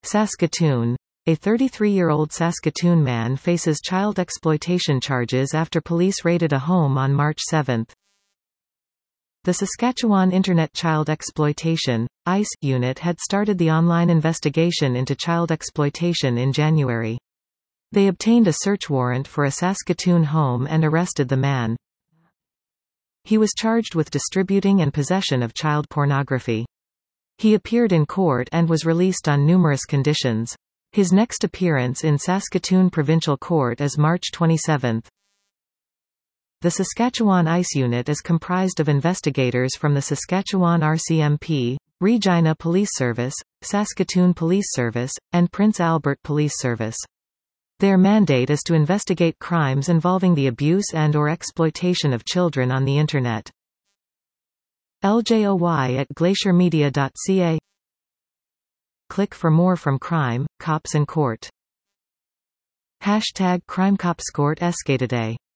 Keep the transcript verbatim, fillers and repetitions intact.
Saskatoon. A thirty-three-year-old Saskatoon man faces child exploitation charges after police raided a home on March seventh. The Saskatchewan Internet Child Exploitation (ICE) unit had started the online investigation into child exploitation in January. They obtained a search warrant for a Saskatoon home and arrested the man. He was charged with distributing and possession of child pornography. He appeared in court and was released on numerous conditions. His next appearance in Saskatoon Provincial Court is March twenty-seventh. The Saskatchewan ICE unit is comprised of investigators from the Saskatchewan R C M P, Regina Police Service, Saskatoon Police Service, and Prince Albert Police Service. Their mandate is to investigate crimes involving the abuse and or exploitation of children on the Internet. L J O Y at glacier media dot c a. Click for more from Crime, Cops and Court. Hashtag CrimeCopsCourt Escataday